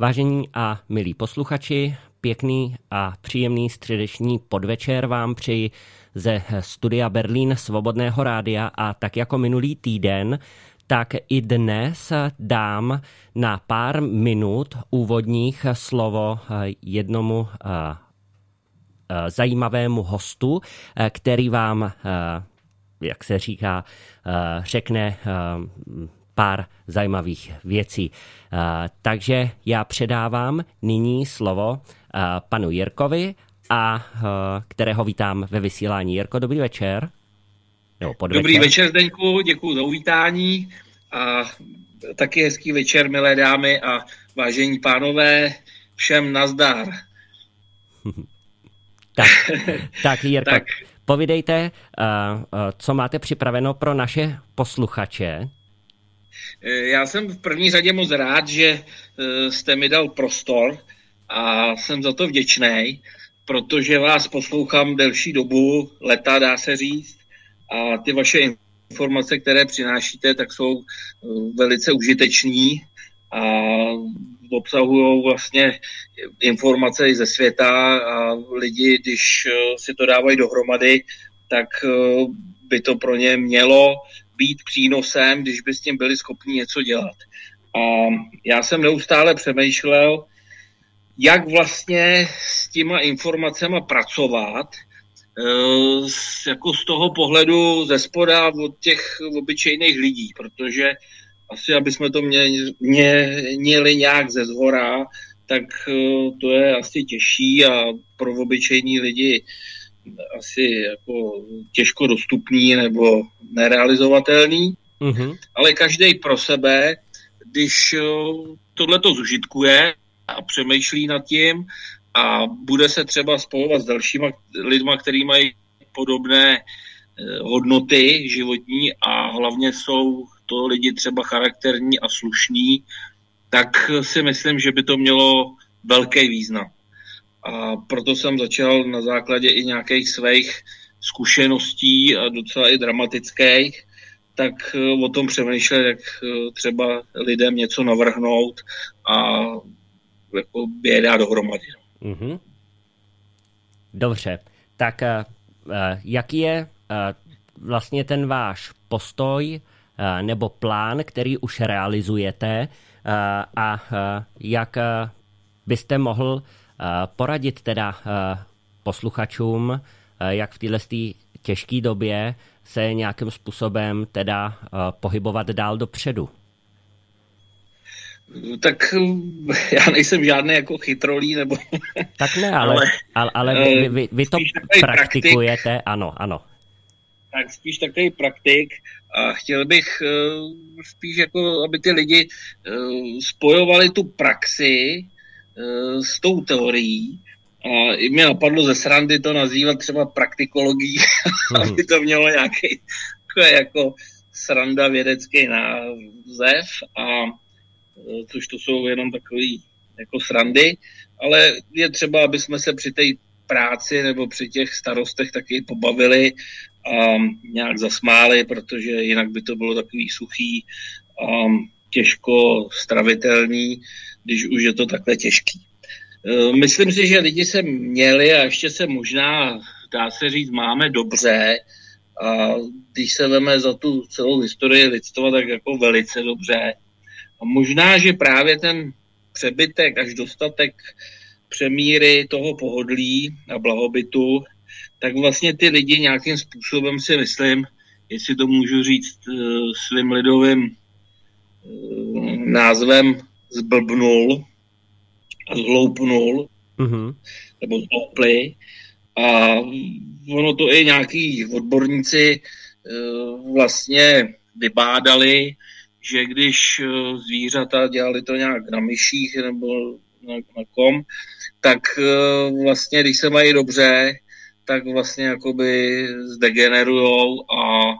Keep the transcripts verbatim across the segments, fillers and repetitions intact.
Vážení a milí posluchači, pěkný a příjemný středeční podvečer vám přeji ze studia Berlín Svobodného rádia a tak jako minulý týden, tak i dnes dám na pár minut úvodních slovo jednomu zajímavému hostu, který vám, jak se říká, řekne pár zajímavých věcí. Takže já předávám nyní slovo panu Jirkovi, a kterého vítám ve vysílání. Jirko, dobrý večer. Nebo podvečer. Dobrý večer, Zdeňku, děkuji za uvítání a taky hezký večer, milé dámy a vážení pánové, všem nazdar. tak, tak, Jirko, tak. Povídejte, co máte připraveno pro naše posluchače. Já jsem v první řadě moc rád, že jste mi dal prostor a jsem za to vděčný, protože vás poslouchám delší dobu, leta dá se říct, a ty vaše informace, které přinášíte, tak jsou velice užitečný a obsahují vlastně informace i ze světa a lidi, když si to dávají dohromady, tak by to pro ně mělo být přínosem, když by s tím byli schopni něco dělat. A já jsem neustále přemýšlel, jak vlastně s těma informacemi pracovat, jako z toho pohledu ze spoda od těch obyčejných lidí, protože asi, aby jsme to měli, měli nějak ze zhora, tak to je asi těžší a pro obyčejní lidi asi jako těžko dostupný nebo nerealizovatelný, mm-hmm. ale každý pro sebe, když tohleto zužitkuje a přemýšlí nad tím a bude se třeba spojovat s dalšíma lidma, kteří mají podobné hodnoty životní a hlavně jsou to lidi třeba charakterní a slušní, tak si myslím, že by to mělo velký význam. A proto jsem začal na základě i nějakých svých zkušeností a docela i dramatických, tak o tom přemýšlet, jak třeba lidem něco navrhnout a jako je dát dohromady. Mm-hmm. Dobře, tak uh, jaký je uh, vlastně ten váš postoj uh, nebo plán, který už realizujete uh, a uh, jak uh, byste mohl uh, poradit teda uh, posluchačům, uh, jak v této těžké době se nějakým způsobem teda uh, pohybovat dál dopředu? Tak já nejsem žádný jako chytrolí, nebo... Tak ne, ale, ale, ale, ale vy, vy, vy to praktikujete, praktik. ano, ano. Tak spíš takový praktik a chtěl bych uh, spíš jako, aby ty lidi uh, spojovali tu praxi uh, s tou teorií a i mě napadlo ze srandy to nazývat třeba praktikologií, mm. aby to mělo nějaký jako sranda vědecký název a což to jsou jenom takový jako srandy, ale je třeba, aby jsme se při té práci nebo při těch starostech taky pobavili a nějak zasmáli, protože jinak by to bylo takový suchý a těžko stravitelný, když už je to takhle těžký. Myslím si, že lidi se měli a ještě se možná, dá se říct, máme dobře a když se veme za tu celou historii lidstva, tak jako velice dobře. A možná, že právě ten přebytek až dostatek přemíry toho pohodlí a blahobytu, tak vlastně ty lidi nějakým způsobem si myslím, jestli to můžu říct svým lidovým názvem, zblbnul a zhloupnul, mm-hmm. nebo zhloupli. A ono to i nějaký odborníci vlastně vybádali, že když zvířata dělali to nějak na myších nebo na, na kom, tak vlastně, když se mají dobře, tak vlastně jakoby zdegenerujou a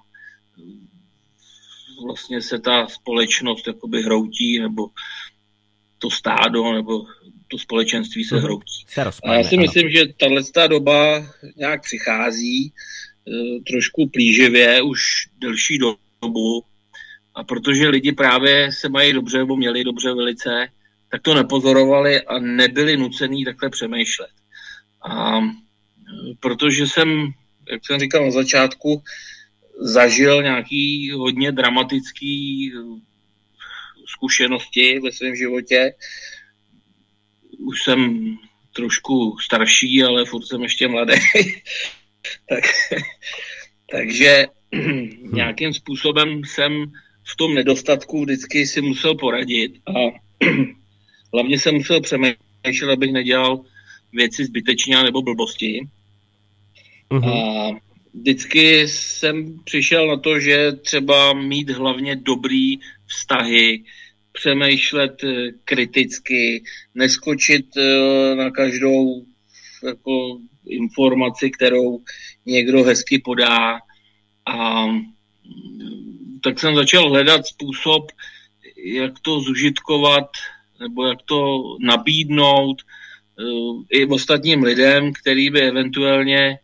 vlastně se ta společnost jakoby hroutí, nebo to stádo, nebo to společenství se hroutí. Se a já si ano. myslím, že tato doba nějak přichází trošku plíživě už delší dobu, a protože lidi právě se mají dobře, nebo měli dobře velice, tak to nepozorovali a nebyli nucený takhle přemýšlet. A protože jsem, jak jsem říkal na začátku, zažil nějaký hodně dramatický zkušenosti ve svém životě. Už jsem trošku starší, ale furt jsem ještě mladý. tak, takže nějakým způsobem jsem v tom nedostatku vždycky si musel poradit a hlavně jsem musel přemýšlet, abych nedělal věci zbytečně nebo blbosti. Uh-huh. A vždycky jsem přišel na to, že třeba mít hlavně dobrý vztahy, přemýšlet kriticky, neskočit na každou jako informaci, kterou někdo hezky podá. A tak jsem začal hledat způsob, jak to zužitkovat nebo jak to nabídnout i ostatním lidem, který by eventuálně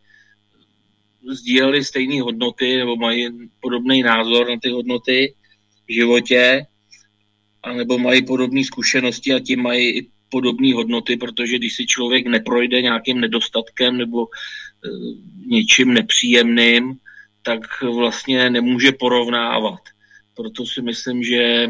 sdíleli stejné hodnoty nebo mají podobný názor na ty hodnoty v životě, anebo mají podobné zkušenosti a tím mají i podobné hodnoty, protože když si člověk neprojde nějakým nedostatkem nebo e, něčím nepříjemným, tak vlastně nemůže porovnávat. Proto si myslím, že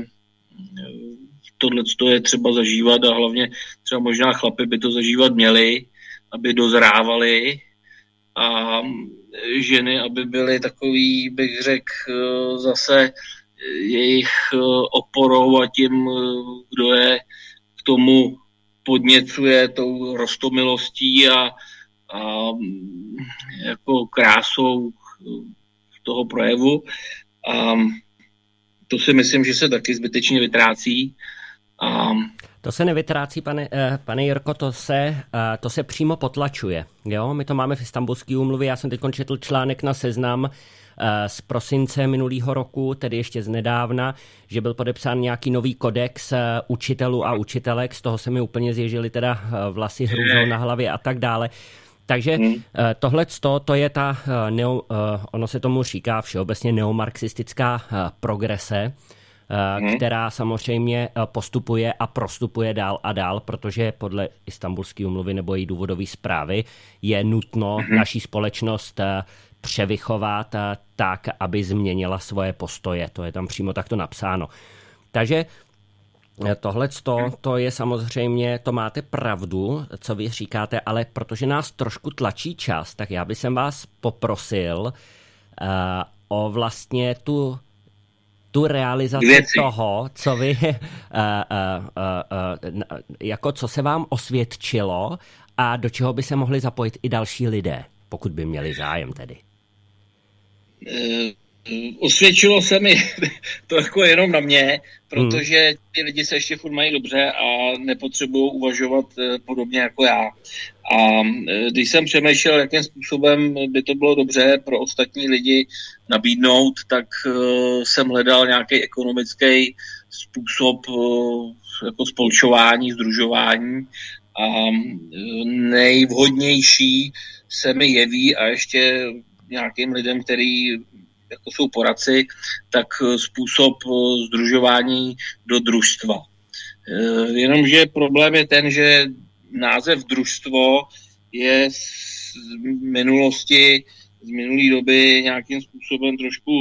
tohle je třeba zažívat a hlavně třeba možná chlapi by to zažívat měli, aby dozrávali a ženy, aby byly takový, bych řekl, zase jejich oporou a tím, kdo je k tomu podněcuje tou roztomilostí a, a jako krásou toho projevu. A to si myslím, že se taky zbytečně vytrácí. A to se nevytrácí, pane, pane Jirko, to se, to se přímo potlačuje. Jo? My to máme v Istanbulské úmluvě. Já jsem teď četl článek na Seznam z prosince minulého roku, tedy ještě z nedávna, že byl podepsán nějaký nový kodex učitelů a učitelek. Z toho se mi úplně zježily teda vlasy hrůzou na hlavě a tak dále. Takže hmm. tohleto, to je ta, neo, ono se tomu říká všeobecně neomarxistická progrese, hmm. která samozřejmě postupuje a prostupuje dál a dál, protože podle Istanbulské úmluvy nebo její důvodové zprávy je nutno hmm. naší společnost převychovat tak, aby změnila svoje postoje. To je tam přímo takto napsáno. Takže tohleto, to je samozřejmě, to máte pravdu, co vy říkáte, ale protože nás trošku tlačí čas, tak já bych vás poprosil uh, o vlastně tu, tu realizaci Věci. toho, co vy, uh, uh, uh, uh, jako co se vám osvědčilo a do čeho by se mohli zapojit i další lidé, pokud by měli zájem tedy. Uh... Osvědčilo se mi to jako jenom na mě, protože ty lidi se ještě furt mají dobře a nepotřebují uvažovat podobně jako já. A když jsem přemýšlel, jakým způsobem by to bylo dobře pro ostatní lidi nabídnout, tak jsem hledal nějaký ekonomický způsob jako spolčování, sdružování a nejvhodnější se mi jeví a ještě nějakým lidem, který jako jsou poradci, tak způsob sdružování do družstva. Jenomže problém je ten, že název družstvo je z minulosti, z minulé doby nějakým způsobem trošku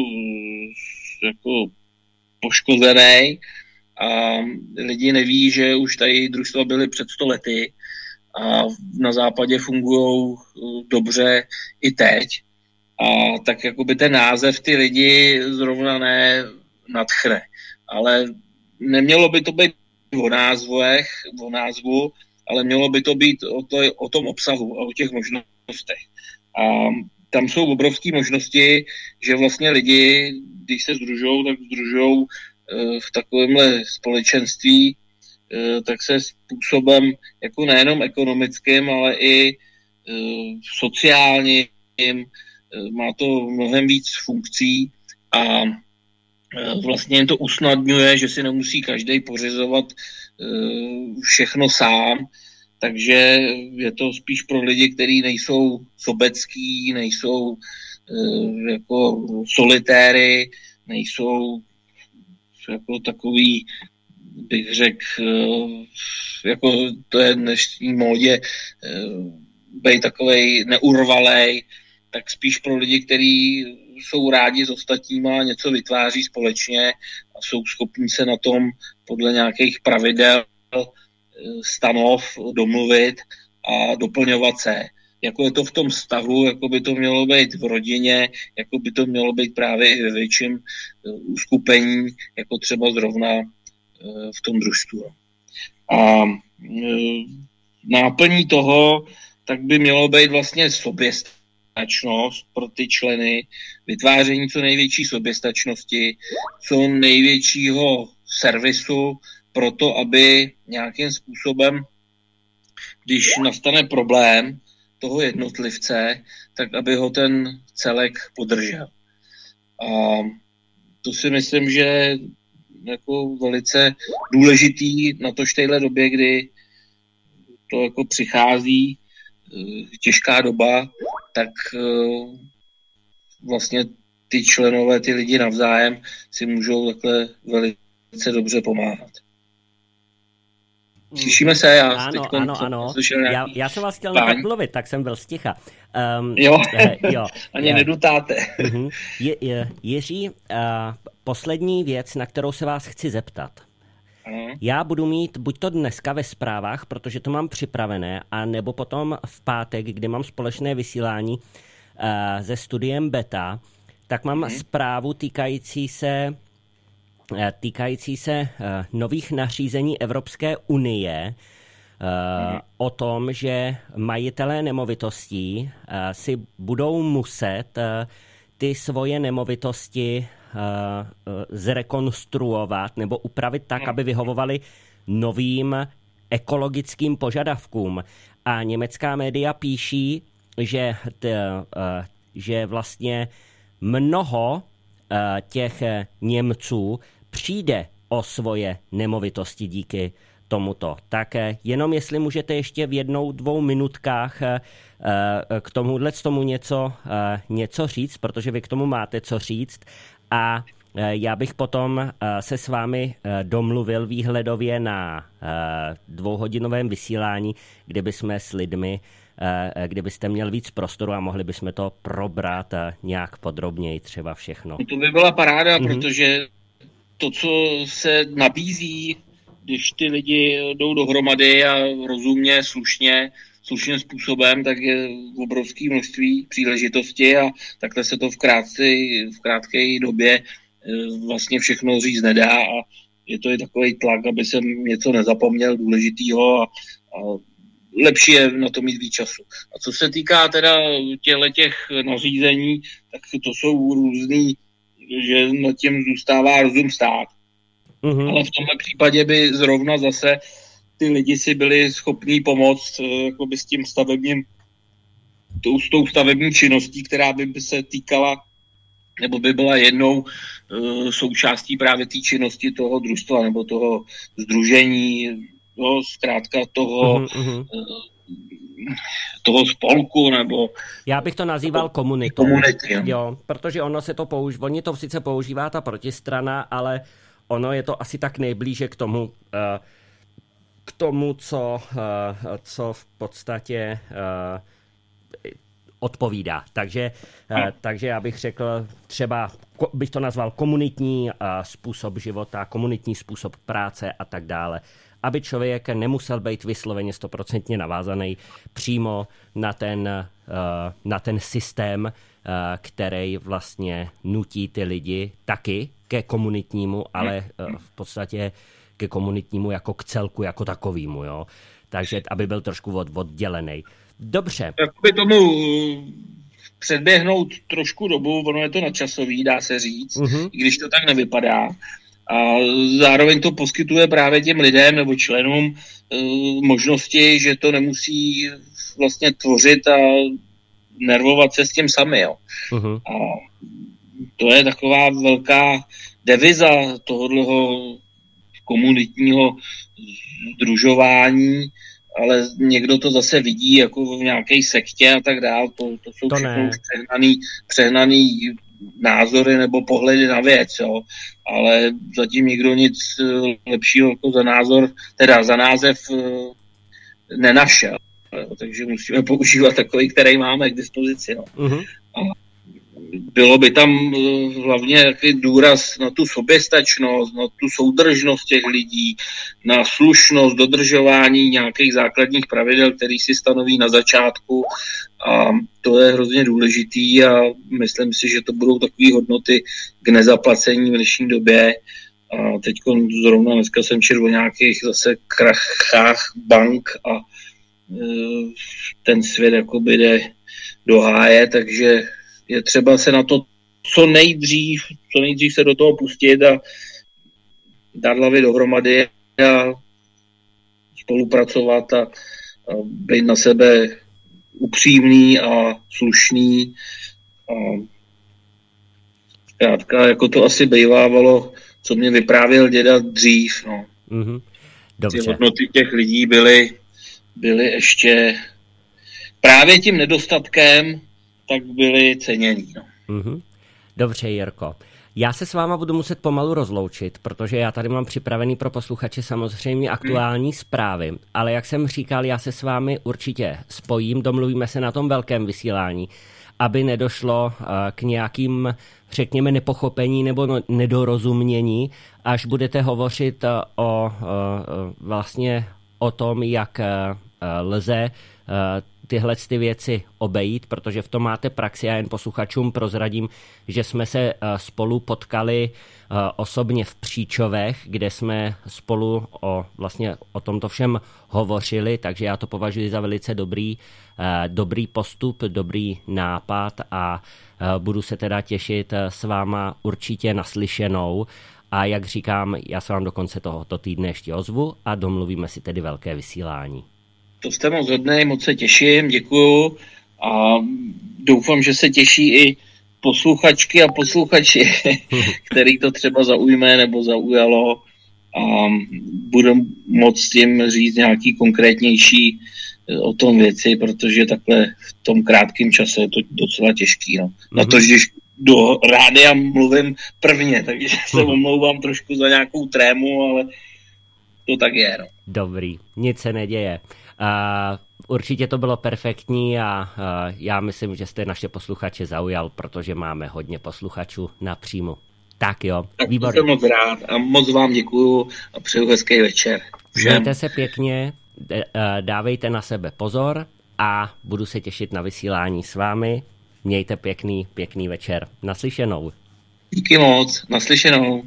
jako poškozený a lidi neví, že už tady družstva byly před sto lety a na západě fungují dobře i teď. A tak jakoby ten název ty lidi zrovna ne nadchne. Ale nemělo by to být o názvech, o názvu, ale mělo by to být o, to, o tom obsahu a o těch možnostech. A tam jsou obrovské možnosti, že vlastně lidi, když se sdružou, tak sdružou v takovémhle společenství, tak se způsobem jako nejenom ekonomickým, ale i sociálním. Má to mnohem víc funkcí a vlastně jim to usnadňuje, že si nemusí každý pořizovat všechno sám, takže je to spíš pro lidi, kteří nejsou sobecký, nejsou jako solitéry, nejsou jako takový bych řekl, jako to je dnešní módě, být takovej neurvalej, tak spíš pro lidi, kteří jsou rádi s ostatníma, něco vytváří společně a jsou schopni se na tom podle nějakých pravidel, stanov domluvit a doplňovat se. Jako je to v tom vztahu, jako by to mělo být v rodině, jako by to mělo být právě i ve větším uskupení, jako třeba zrovna v tom družstvu. A náplní toho tak by mělo být vlastně soběstačnost pro ty členy, vytváření co největší soběstačnosti, co největšího servisu pro to, aby nějakým způsobem, když nastane problém toho jednotlivce, tak aby ho ten celek podržel. A to si myslím, že je jako velice důležitý na to v téhle době, kdy to jako přichází těžká doba, tak vlastně ty členové, ty lidi navzájem si můžou takhle velice dobře pomáhat. Slyšíme se? Já ano, ano, ano. Já, já jsem vás chtěl nechat mluvit, tak jsem byl sticha. Um, jo, uh, jo. Ani nedutáte. Uh-huh. Je, je, Jiří, uh, poslední věc, na kterou se vás chci zeptat. Uh-huh. Já budu mít buď to dneska ve zprávách, protože to mám připravené, a nebo potom v pátek, kdy mám společné vysílání uh, se studiem Beta, tak mám uh-huh. zprávu týkající se týkající se uh, nových nařízení Evropské unie uh, hmm. o tom, že majitelé nemovitostí uh, si budou muset uh, ty svoje nemovitosti uh, uh, zrekonstruovat nebo upravit tak, hmm. aby vyhovovaly novým ekologickým požadavkům. A německá média píší, že, t, uh, že vlastně mnoho uh, těch Němců přijde o svoje nemovitosti díky tomuto. Tak jenom jestli můžete ještě v jednou, dvou minutkách k tomuhle z tomu něco, něco říct, protože vy k tomu máte co říct, a já bych potom se s vámi domluvil výhledově na dvouhodinovém vysílání, kde bychom s lidmi, kdybyste měl víc prostoru a mohli bychom to probrat nějak podrobněji třeba všechno. To by byla paráda, mm-hmm. protože to, co se nabízí, když ty lidi jdou dohromady a rozumně, slušně, slušným způsobem, tak je v obrovské množství příležitosti a takhle se to v krátké, v krátké době vlastně všechno říct nedá a je to i takový tlak, aby jsem něco nezapomněl důležitýho a, a lepší je na to mít víc času. A co se týká teda těch nařízení, tak to jsou různý, že nad tím zůstává rozum stát. Mm-hmm. Ale v tomhle případě by zrovna zase ty lidi si byli schopní pomoct jakoby s tím stavebním, tou, s tou stavební činností, která by se týkala, nebo by byla jednou uh, součástí právě té činnosti toho družstva nebo toho sdružení, no, zkrátka toho mm-hmm. uh, toho spolku, nebo... Já bych to nazýval komunitou. Komunity, jo. jo. Protože ono se to používá, oni to sice používá ta protistrana, ale ono je to asi tak nejblíže k tomu, k tomu, co, co v podstatě odpovídá. Takže, takže já bych řekl, třeba bych to nazval komunitní způsob života, komunitní způsob práce a tak dále. Aby člověk nemusel být vysloveně stoprocentně navázaný přímo na ten, na ten systém, který vlastně nutí ty lidi taky ke komunitnímu, ale v podstatě ke komunitnímu jako k celku, jako takovýmu. Jo? Takže aby byl trošku od, oddělený. Dobře. Jakoby tomu předběhnout trošku dobu, ono je to nadčasový, dá se říct, uh-huh. i když to tak nevypadá. A zároveň to poskytuje právě těm lidem nebo členům e, možnosti, že to nemusí vlastně tvořit a nervovat se s tím sami. Jo. Uh-huh. A to je taková velká deviza tohoto komunitního sdružování, ale někdo to zase vidí jako v nějaké sektě a tak dále. To, to jsou to všechno přehnaný, přehnaný názory nebo pohledy na věc, jo. Ale zatím nikdo nic lepšího jako za názor, teda za název nenašel. Jo. Takže musíme používat takový, který máme k dispozici. No. Uh-huh. A bylo by tam hlavně takový důraz na tu soběstačnost, na tu soudržnost těch lidí, na slušnost, dodržování nějakých základních pravidel, který si stanoví na začátku. A to je hrozně důležitý a myslím si, že to budou takové hodnoty k nezaplacení v dnešní době. A teď zrovna dneska jsem četl o nějakých zase krachách bank a e, ten svět jakoby jde do háje, takže je třeba se na to co nejdřív, co nejdřív se do toho pustit a dát hlavy dohromady a spolupracovat a, a být na sebe upřímný a slušný. A zkrátka, jako to asi bývávalo, co mě vyprávěl děda dřív. No. Mm-hmm. Dobře. Ty hodnoty těch lidí byly, byly ještě právě tím nedostatkem, tak byli cenění. No. Mm-hmm. Dobře, Jirko. Já se s váma budu muset pomalu rozloučit, protože já tady mám připravený pro posluchače samozřejmě aktuální hmm. zprávy, ale jak jsem říkal, já se s vámi určitě spojím, domluvíme se na tom velkém vysílání, aby nedošlo uh, k nějakým, řekněme, nepochopení nebo no, nedorozumění, až budete hovořit uh, o uh, vlastně o tom, jak uh, lze uh, tyhle ty věci obejít, protože v tom máte praxi. Já jen posluchačům prozradím, že jsme se spolu potkali osobně v Příčovech, kde jsme spolu o, vlastně o tomto všem hovořili, takže já to považuji za velice dobrý, dobrý postup, dobrý nápad a budu se teda těšit s váma určitě naslyšenou. A jak říkám, já se vám do konce tohoto týdne ještě ozvu a domluvíme si tedy velké vysílání. To jste moc hodnej, moc se těším, děkuju a doufám, že se těší i posluchačky a posluchači, který to třeba zaujme nebo zaujalo a budu moct jim říct nějaký konkrétnější o tom věci, protože takhle v tom krátkém čase je to docela těžký. No. Mm-hmm. Na to, když do rádia mluvím prvně, takže se omlouvám trošku za nějakou trému, ale to tak je. No. Dobrý, nic se neděje. Uh, určitě to bylo perfektní a uh, já myslím, že jste naše posluchače zaujal, protože máme hodně posluchačů na příjmu. Tak jo, tak výborně. Jsem moc rád a moc vám děkuju a přeju hezký večer. Všem. Mějte se pěkně, dávejte na sebe pozor a budu se těšit na vysílání s vámi. Mějte pěkný, pěkný večer. Naslyšenou. Díky moc, naslyšenou.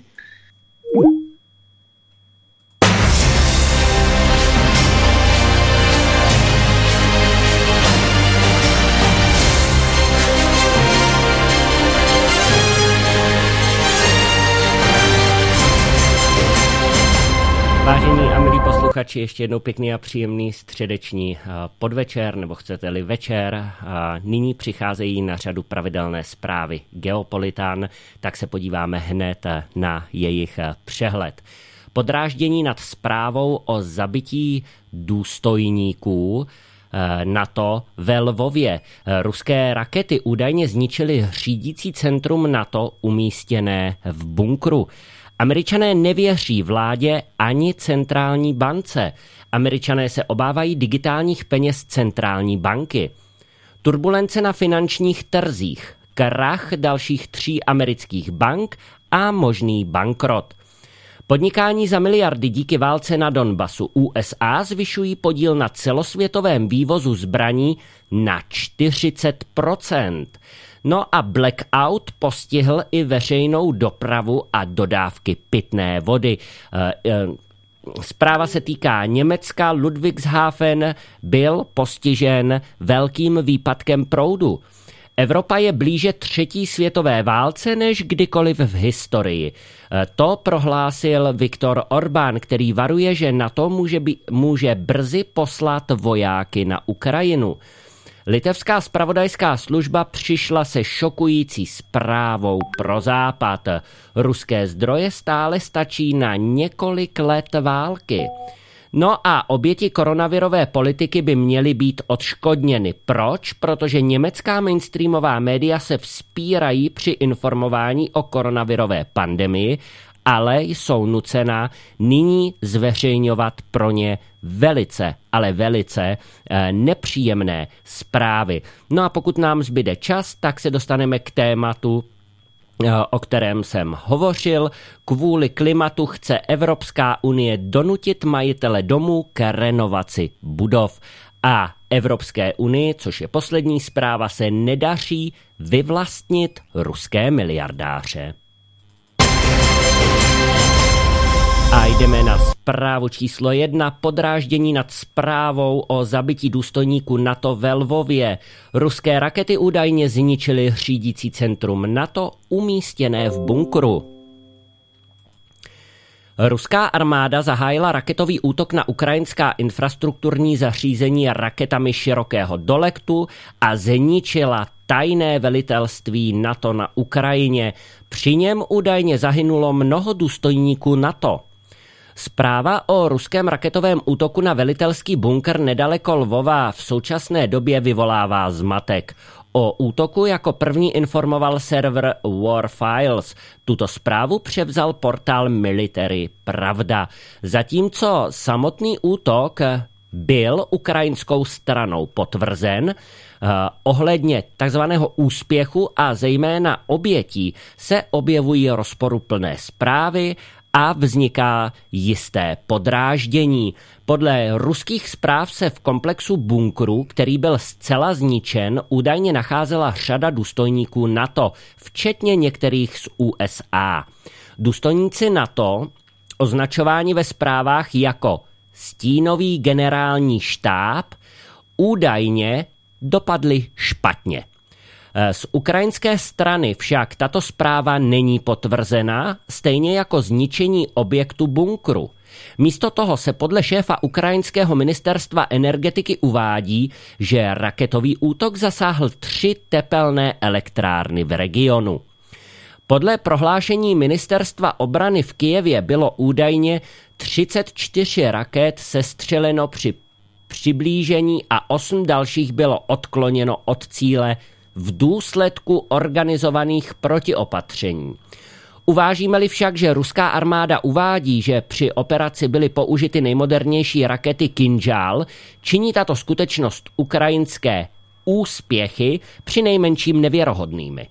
Vážení a milí posluchači, ještě jednou pěkný a příjemný středeční podvečer, nebo chcete-li večer. Nyní přicházejí na řadu pravidelné zprávy Geopolitan, tak se podíváme hned na jejich přehled. Podráždění nad zprávou o zabití důstojníků NATO ve Lvově. Ruské rakety údajně zničily řídící centrum NATO umístěné v bunkru. Američané nevěří vládě ani centrální bance. Američané se obávají digitálních peněz centrální banky. Turbulence na finančních trzích, krach dalších tří amerických bank a možný bankrot. Podnikání za miliardy díky válce na Donbasu. U S A zvyšují podíl na celosvětovém vývozu zbraní na čtyřicet procent. No a blackout postihl i veřejnou dopravu a dodávky pitné vody. Zpráva se týká Německa. Ludwigshafen byl postižen velkým výpadkem proudu. Evropa je blíže třetí světové válce než kdykoliv v historii. To prohlásil Viktor Orbán, který varuje, že NATO může, být, může brzy poslat vojáky na Ukrajinu. Litevská zpravodajská služba přišla se šokující zprávou pro Západ. Ruské zdroje stále stačí na několik let války. No a oběti koronavirové politiky by měly být odškodněny. Proč? Protože německá mainstreamová média se vzpírají při informování o koronavirové pandemii, ale jsou nucená nyní zveřejňovat pro ně velice, ale velice eh, nepříjemné zprávy. No a pokud nám zbyde čas, tak se dostaneme k tématu, o kterém jsem hovořil. Kvůli klimatu chce Evropská unie donutit majitele domů k renovaci budov. A Evropské unii, což je poslední zpráva, se nedaří vyvlastnit ruské miliardáře. A jdeme na zprávu číslo jedna. Podráždění nad zprávou o zabití důstojníků NATO ve Lvově. Ruské rakety údajně zničily řídící centrum NATO umístěné v bunkru. Ruská armáda zahájila raketový útok na ukrajinská infrastrukturní zařízení raketami širokého doletu a zničila tajné velitelství NATO na Ukrajině. Při něm údajně zahynulo mnoho důstojníků NATO. Zpráva o ruském raketovém útoku na velitelský bunkr nedaleko Lvova v současné době vyvolává zmatek. O útoku jako první informoval server Warfiles. Tuto zprávu převzal portál Military Pravda. Zatímco samotný útok byl ukrajinskou stranou potvrzen, uh, ohledně takzvaného úspěchu a zejména obětí se objevují rozporuplné zprávy a vzniká jisté podráždění. Podle ruských zpráv se v komplexu bunkru, který byl zcela zničen, údajně nacházela řada důstojníků NATO, včetně některých z U S A. Důstojníci NATO, označováni ve zprávách jako stínový generální štáb, údajně dopadli špatně. Z ukrajinské strany však tato zpráva není potvrzena, stejně jako zničení objektu bunkru. Místo toho se podle šéfa ukrajinského ministerstva energetiky uvádí, že raketový útok zasáhl tři tepelné elektrárny v regionu. Podle prohlášení ministerstva obrany v Kyjevě bylo údajně třicet čtyři raket sestřeleno při přiblížení a osm dalších bylo odkloněno od cíle v důsledku organizovaných protiopatření. Uvážíme-li však, že ruská armáda uvádí, že při operaci byly použity nejmodernější rakety Kinžal, činí tato skutečnost ukrajinské úspěchy přinejmenším nevěrohodnými.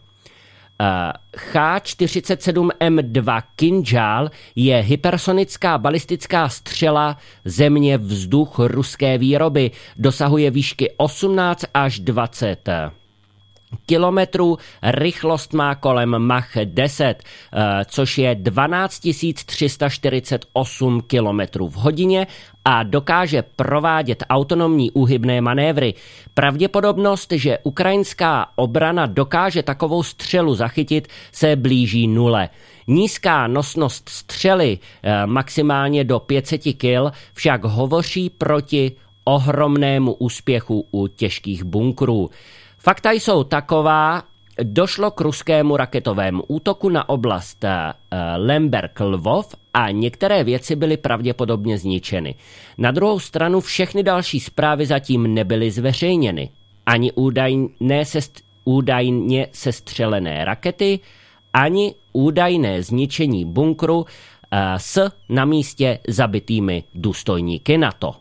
H čtyřicet sedm M dva Kinžal je hypersonická balistická střela země vzduch ruské výroby, dosahuje výšky osmnáct až dvacet kilometrů, rychlost má kolem Mach deset, což je dvanáct tisíc tři sta čtyřicet osm kilometrů v hodině a dokáže provádět autonomní úhybné manévry. Pravděpodobnost, že ukrajinská obrana dokáže takovou střelu zachytit, se blíží nule. Nízká nosnost střely, maximálně do pět set kil, však hovoří proti ohromnému úspěchu u těžkých bunkrů. Fakta jsou taková, došlo k ruskému raketovému útoku na oblast Lemberg-Lvov a některé věci byly pravděpodobně zničeny. Na druhou stranu všechny další zprávy zatím nebyly zveřejněny. Ani údajné sest, údajně sestřelené rakety, ani údajné zničení bunkru s na místě zabitými důstojníky NATO.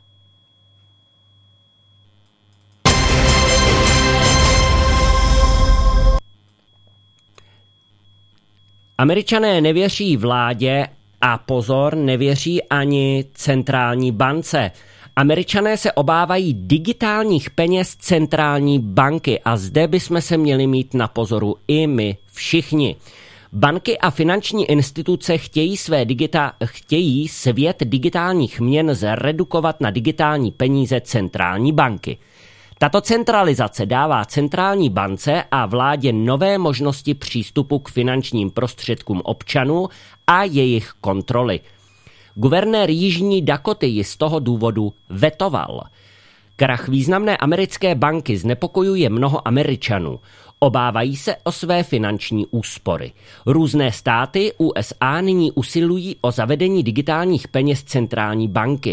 Američané nevěří vládě a pozor, nevěří ani centrální bance. Američané se obávají digitálních peněz centrální banky a zde bychom se měli mít na pozoru i my všichni. Banky a finanční instituce chtějí, své digita- chtějí svět digitálních měn zredukovat na digitální peníze centrální banky. Tato centralizace dává centrální bance a vládě nové možnosti přístupu k finančním prostředkům občanů a jejich kontroly. Guvernér Jižní Dakoty ji z toho důvodu vetoval. Krach významné americké banky znepokojuje mnoho Američanů. Obávají se o své finanční úspory. Různé státy U S A nyní usilují o zavedení digitálních peněz centrální banky.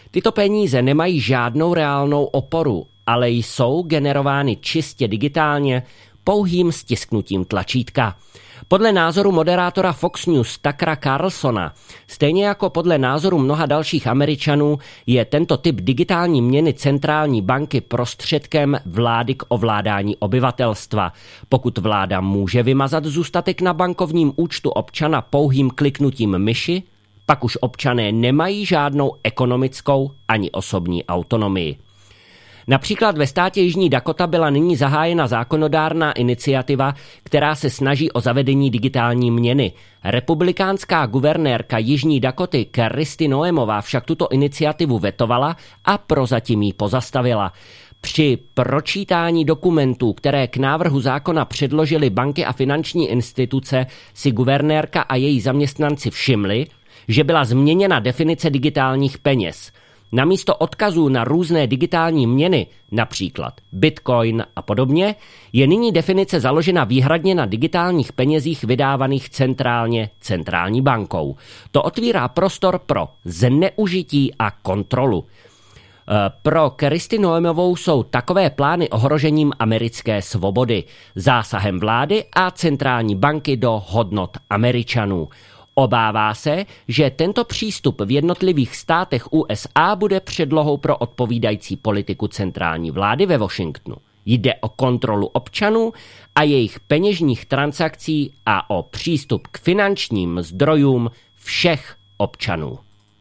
Tyto peníze nemají žádnou reálnou oporu, ale jsou generovány čistě digitálně pouhým stisknutím tlačítka. Podle názoru moderátora Fox News Tuckera Carlsona, stejně jako podle názoru mnoha dalších Američanů, je tento typ digitální měny centrální banky prostředkem vlády k ovládání obyvatelstva. Pokud vláda může vymazat zůstatek na bankovním účtu občana pouhým kliknutím myši, pak už občané nemají žádnou ekonomickou ani osobní autonomii. Například ve státě Jižní Dakota byla nyní zahájena zákonodárná iniciativa, která se snaží o zavedení digitální měny. Republikánská guvernérka Jižní Dakoty Kristi Noemová však tuto iniciativu vetovala a prozatím ji pozastavila. Při pročítání dokumentů, které k návrhu zákona předložily banky a finanční instituce, si guvernérka a její zaměstnanci všimli, že byla změněna definice digitálních peněz. Namísto odkazů na různé digitální měny, například Bitcoin a podobně, je nyní definice založena výhradně na digitálních penězích vydávaných centrálně centrální bankou. To otvírá prostor pro zneužití a kontrolu. Pro Kristi Noemovou jsou takové plány ohrožením americké svobody, zásahem vlády a centrální banky do hodnot Američanů. Obává se, že tento přístup v jednotlivých státech U S A bude předlohou pro odpovídající politiku centrální vlády ve Washingtonu. Jde o kontrolu občanů a jejich peněžních transakcí a o přístup k finančním zdrojům všech občanů.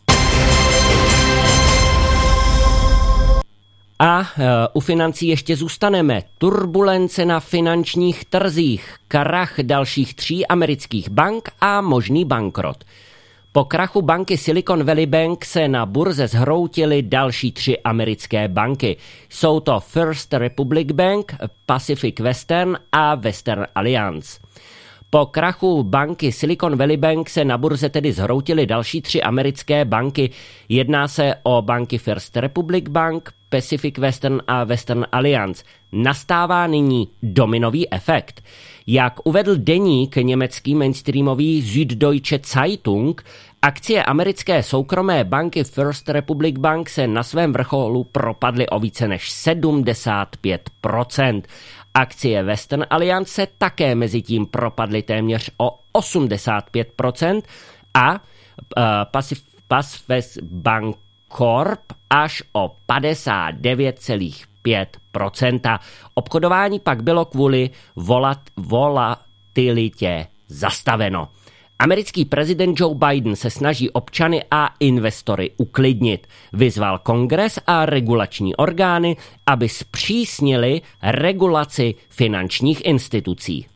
A uh, u financí ještě zůstaneme. Turbulence na finančních trzích, krach dalších tří amerických bank a možný bankrot. Po krachu banky Silicon Valley Bank se na burze zhroutily další tři americké banky. Jsou to First Republic Bank, Pacific Western a Western Alliance. Po krachu banky Silicon Valley Bank se na burze tedy zhroutily další tři americké banky. Jedná se o banky First Republic Bank, Pacific Western a Western Alliance. Nastává nyní dominový efekt. Jak uvedl deník německý mainstreamový Süddeutsche Zeitung, akcie americké soukromé banky First Republic Bank se na svém vrcholu propadly o více než sedmdesát pět procent. Akcie Western Alliance se také mezi tím propadly téměř o osmdesát pět procent a uh, Pacific Bank Corp až o padesát devět celá pět procenta. Obchodování pak bylo kvůli volat, volatilitě zastaveno. Americký prezident Joe Biden se snaží občany a investory uklidnit. Vyzval kongres a regulační orgány, aby zpřísnili regulaci finančních institucí.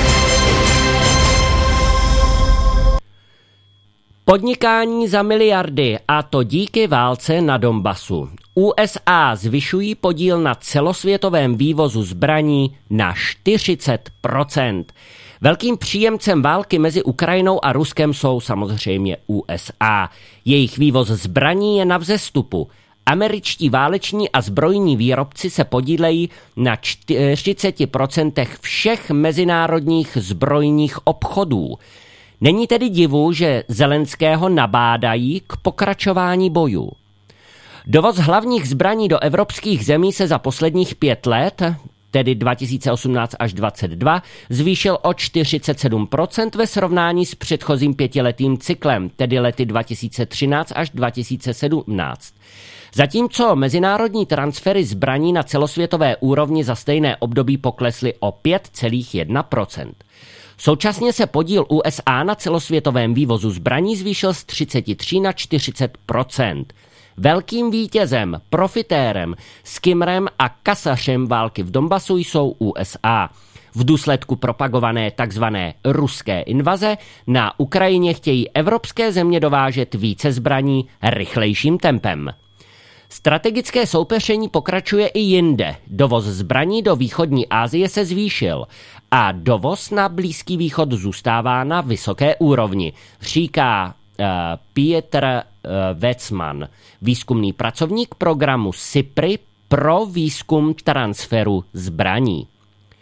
Podnikání za miliardy, a to díky válce na Donbasu. U S A zvyšují podíl na celosvětovém vývozu zbraní na čtyřicet procent. Velkým příjemcem války mezi Ukrajinou a Ruskem jsou samozřejmě U S A. Jejich vývoz zbraní je na vzestupu. Američtí váleční a zbrojní výrobci se podílejí na čtyřicet procent všech mezinárodních zbrojních obchodů. Není tedy divu, že Zelenského nabádají k pokračování bojů. Dovoz hlavních zbraní do evropských zemí se za posledních pět let, tedy dva tisíce osmnáct až dvacet dva, zvýšil o čtyřicet sedm procent ve srovnání s předchozím pětiletým cyklem, tedy lety dva tisíce třináct až dva tisíce sedmnáct. Zatímco mezinárodní transfery zbraní na celosvětové úrovni za stejné období poklesly o pět celá jedna procenta. Současně se podíl U S A na celosvětovém vývozu zbraní zvýšil z třicet tři na čtyřicet procent. Velkým vítězem, profitérem, skimrem a kasařem války v Donbasu jsou U S A. V důsledku propagované tzv. Ruské invaze na Ukrajině chtějí evropské země dovážet více zbraní rychlejším tempem. Strategické soupeření pokračuje i jinde. Dovoz zbraní do východní Asie se zvýšil a dovoz na Blízký východ zůstává na vysoké úrovni, říká uh, Pieter uh, Wetzmann, výzkumný pracovník programu SIPRI pro výzkum transferu zbraní.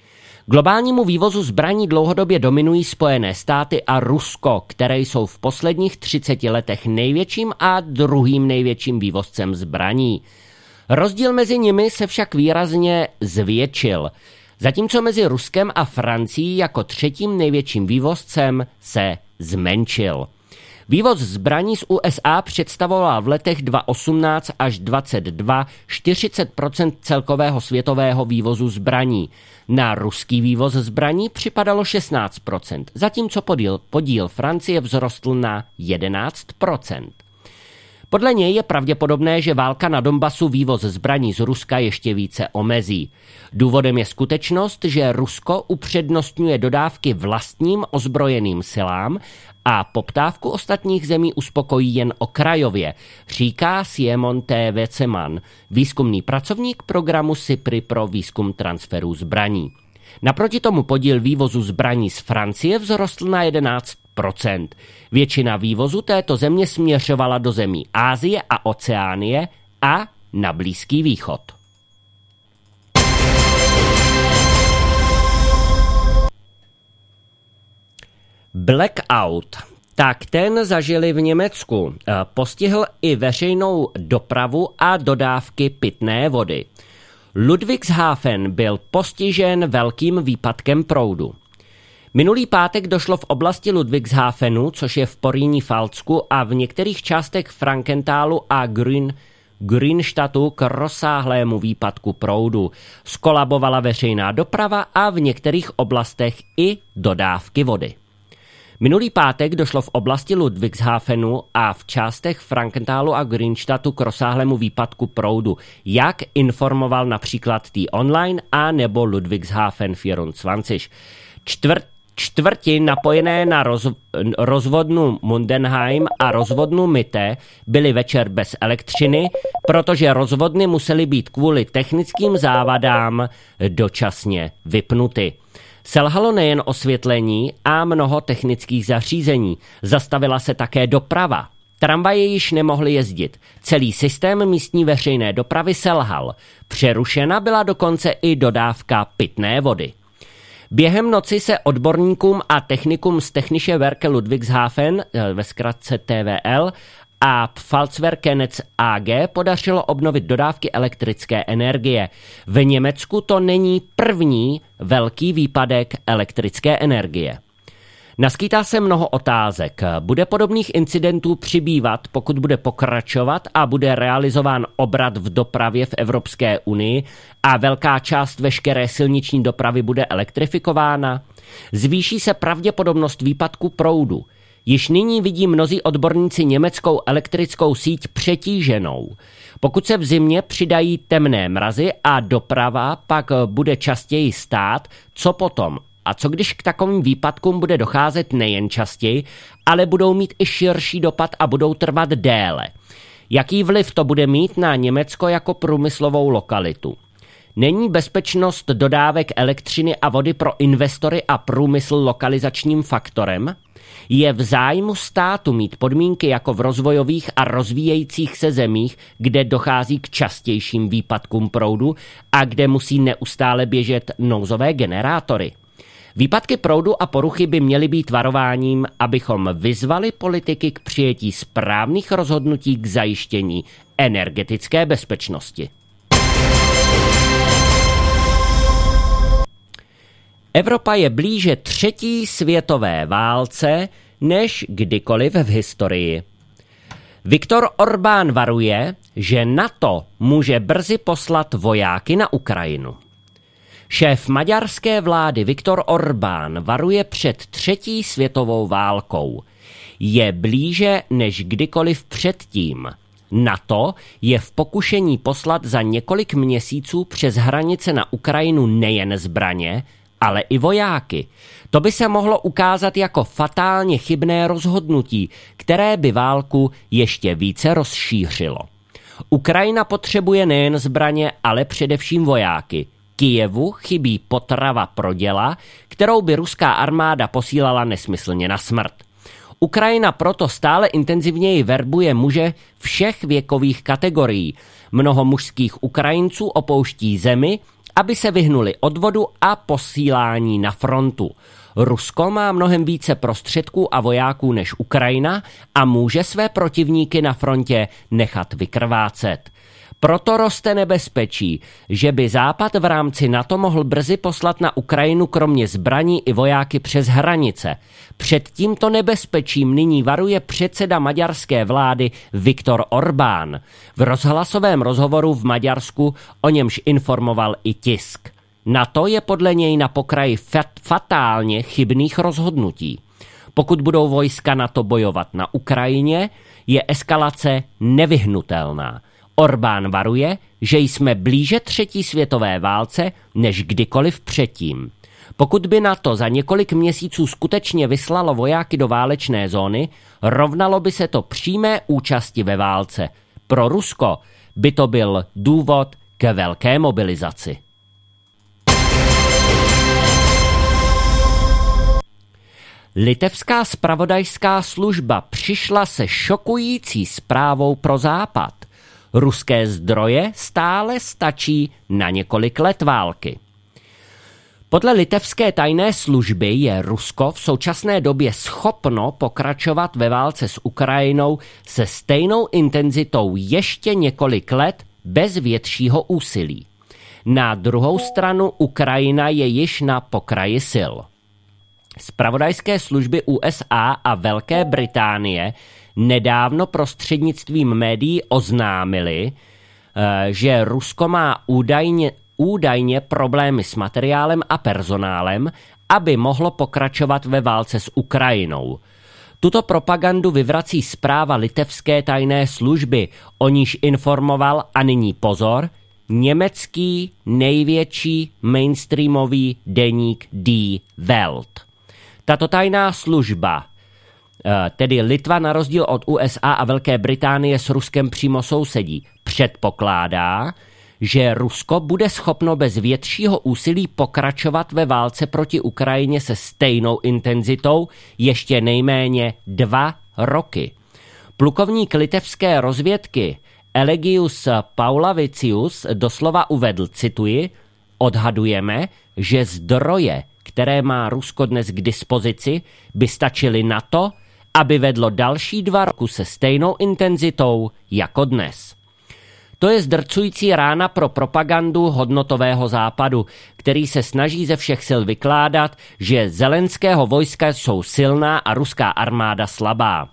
Globálnímu vývozu zbraní dlouhodobě dominují Spojené státy a Rusko, které jsou v posledních třiceti letech největším a druhým největším vývozcem zbraní. Rozdíl mezi nimi se však výrazně zvětšil, zatímco mezi Ruskem a Francií jako třetím největším vývozcem se zmenšil. Vývoz zbraní z U S A představoval v letech dva tisíce osmnáct až dvacet dva čtyřicet procent celkového světového vývozu zbraní. Na ruský vývoz zbraní připadalo šestnáct procent, zatímco podíl, podíl Francie vzrostl na jedenáct procent. Podle něj je pravděpodobné, že válka na Donbasu vývoz zbraní z Ruska ještě více omezí. Důvodem je skutečnost, že Rusko upřednostňuje dodávky vlastním ozbrojeným silám a poptávku ostatních zemí uspokojí jen okrajově, říká Simon T. Veceman, výzkumný pracovník programu SIPRI pro výzkum transferu zbraní. Naproti tomu podíl vývozu zbraní z Francie vzrostl na jedenáct procent. Většina vývozu této země směřovala do zemí Asie a Oceánie a na Blízký východ. Blackout. Tak ten zažili v Německu. Postihl i veřejnou dopravu a dodávky pitné vody. Ludwigshafen byl postižen velkým výpadkem proudu. Minulý pátek došlo v oblasti Ludwigshafenu, což je v Poríní-Falcku a v některých částech Frankentálu a Grün, Grünstadtu k rozsáhlému výpadku proudu. Skolabovala veřejná doprava a v některých oblastech i dodávky vody. Minulý pátek došlo v oblasti Ludwigshafenu a v částech Frankentálu a Grünstadtu k rozsáhlému výpadku proudu, jak informoval například T-Online a nebo Ludwigshafen dvacet čtyři. Čtvrt Čtvrti napojené na roz, rozvodnu Mundenheim a rozvodnu Mitte byly večer bez elektřiny, protože rozvodny musely být kvůli technickým závadám dočasně vypnuty. Selhalo nejen osvětlení a mnoho technických zařízení, zastavila se také doprava. Tramvaje již nemohly jezdit. Celý systém místní veřejné dopravy selhal. Přerušena byla dokonce i dodávka pitné vody. Během noci se odborníkům a technikům z Technische Werke Ludwigshafen, ve zkratce T V L, a Pfalzwerkenetz A G podařilo obnovit dodávky elektrické energie. V Německu to není první velký výpadek elektrické energie. Naskýtá se mnoho otázek. Bude podobných incidentů přibývat, pokud bude pokračovat a bude realizován obrat v dopravě v Evropské unii a velká část veškeré silniční dopravy bude elektrifikována? Zvýší se pravděpodobnost výpadku proudu. Již nyní vidí mnozí odborníci německou elektrickou síť přetíženou. Pokud se v zimě přidají temné mrazy a doprava pak bude častěji stát, co potom? A co když k takovým výpadkům bude docházet nejen častěji, ale budou mít i širší dopad a budou trvat déle? Jaký vliv to bude mít na Německo jako průmyslovou lokalitu? Není bezpečnost dodávek elektřiny a vody pro investory a průmysl lokalizačním faktorem? Je v zájmu státu mít podmínky jako v rozvojových a rozvíjejících se zemích, kde dochází k častějším výpadkům proudu a kde musí neustále běžet nouzové generátory? Výpadky proudu a poruchy by měly být varováním, abychom vyzvali politiky k přijetí správných rozhodnutí k zajištění energetické bezpečnosti. Evropa je blíže třetí světové válce než kdykoliv v historii. Viktor Orbán varuje, že NATO může brzy poslat vojáky na Ukrajinu. Šéf maďarské vlády Viktor Orbán varuje před třetí světovou válkou. Je blíže než kdykoliv předtím. NATO je v pokušení poslat za několik měsíců přes hranice na Ukrajinu nejen zbraně, ale i vojáky. To by se mohlo ukázat jako fatálně chybné rozhodnutí, které by válku ještě více rozšířilo. Ukrajina potřebuje nejen zbraně, ale především vojáky. Kyjevu chybí potrava pro děla, kterou by ruská armáda posílala nesmyslně na smrt. Ukrajina proto stále intenzivněji verbuje muže všech věkových kategorií. Mnoho mužských Ukrajinců opouští zemi aby se vyhnuli odvodu a posílání na frontu. Rusko má mnohem více prostředků a vojáků než Ukrajina a může své protivníky na frontě nechat vykrvácet. Proto roste nebezpečí, že by Západ v rámci NATO mohl brzy poslat na Ukrajinu kromě zbraní i vojáky přes hranice. Před tímto nebezpečím nyní varuje předseda maďarské vlády Viktor Orbán. V rozhlasovém rozhovoru v Maďarsku o němž informoval i tisk. NATO je podle něj na pokraji fat- fatálně chybných rozhodnutí. Pokud budou vojska NATO bojovat na Ukrajině, je eskalace nevyhnutelná. Orbán varuje, že jsme blíže třetí světové válce než kdykoliv předtím. Pokud by NATO za několik měsíců skutečně vyslalo vojáky do válečné zóny, rovnalo by se to přímé účasti ve válce. Pro Rusko by to byl důvod k velké mobilizaci. Litevská zpravodajská služba přišla se šokující zprávou pro Západ. Ruské zdroje stále stačí na několik let války. Podle litevské tajné služby je Rusko v současné době schopno pokračovat ve válce s Ukrajinou se stejnou intenzitou ještě několik let bez většího úsilí. Na druhou stranu Ukrajina je již na pokraji sil. Zpravodajské služby U S A a Velké Británie nedávno prostřednictvím médií oznámili, že Rusko má údajně, údajně problémy s materiálem a personálem, aby mohlo pokračovat ve válce s Ukrajinou. Tuto propagandu vyvrací zpráva litevské tajné služby, o níž informoval, a nyní pozor, německý největší mainstreamový deník Die Welt. Tato tajná služba, tedy Litva na rozdíl od U S A a Velké Británie s Ruskem přímo sousedí, předpokládá, že Rusko bude schopno bez většího úsilí pokračovat ve válce proti Ukrajině se stejnou intenzitou ještě nejméně dva roky. Plukovník litevské rozvědky Elegius Paulavicius doslova uvedl, cituji, odhadujeme, že zdroje, které má Rusko dnes k dispozici, by stačily na to, aby vedlo další dva roky se stejnou intenzitou jako dnes. To je zdrcující rána pro propagandu hodnotového západu, který se snaží ze všech sil vykládat, že zelenského vojska jsou silná a ruská armáda slabá.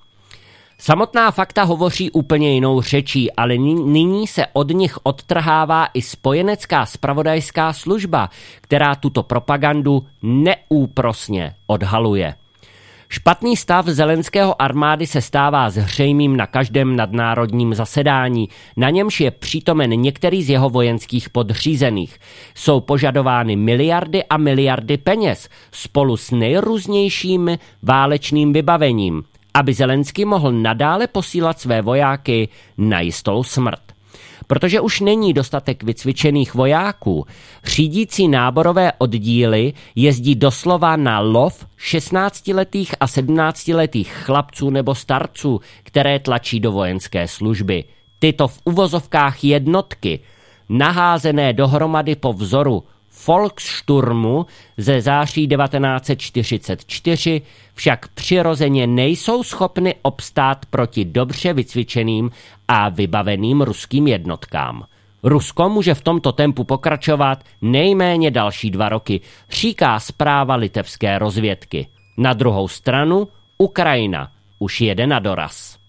Samotná fakta hovoří úplně jinou řečí, ale nyní se od nich odtrhává i spojenecká zpravodajská služba, která tuto propagandu neúprosně odhaluje. Špatný stav zelenského armády se stává zřejmým na každém nadnárodním zasedání, na němž je přítomen některý z jeho vojenských podřízených. Jsou požadovány miliardy a miliardy peněz spolu s nejrůznějším válečným vybavením, aby Zelenský mohl nadále posílat své vojáky na jistou smrt. Protože už není dostatek vycvičených vojáků, řídící náborové oddíly jezdí doslova na lov šestnáctiletých a sedmnáctiletých chlapců nebo starců, které tlačí do vojenské služby. Tyto v uvozovkách jednotky, naházené dohromady po vzoru Volkssturmu ze září devatenáct set čtyřicet čtyři, však přirozeně nejsou schopny obstát proti dobře vycvičeným a vybaveným ruským jednotkám. Rusko může v tomto tempu pokračovat nejméně další dva roky, říká zpráva litevské rozvědky. Na druhou stranu Ukrajina už jede na doraz.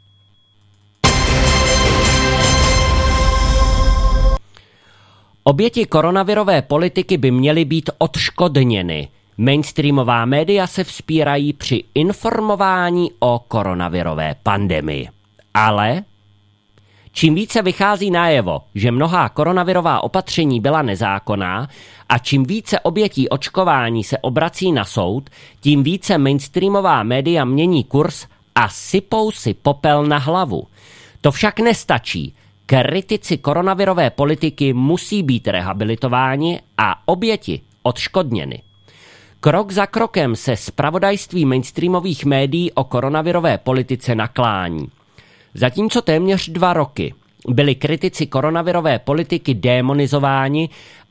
Oběti koronavirové politiky by měly být odškodněny. Mainstreamová média se vzpírají při informování o koronavirové pandemii. Ale čím více vychází najevo, že mnohá koronavirová opatření byla nezákonná a čím více obětí očkování se obrací na soud, tím více mainstreamová média mění kurz a sypou si popel na hlavu. To však nestačí. Kritici koronavirové politiky musí být rehabilitováni a oběti odškodněny. Krok za krokem se zpravodajství mainstreamových médií o koronavirové politice naklání. Zatímco téměř dva roky byli kritici koronavirové politiky démonizováni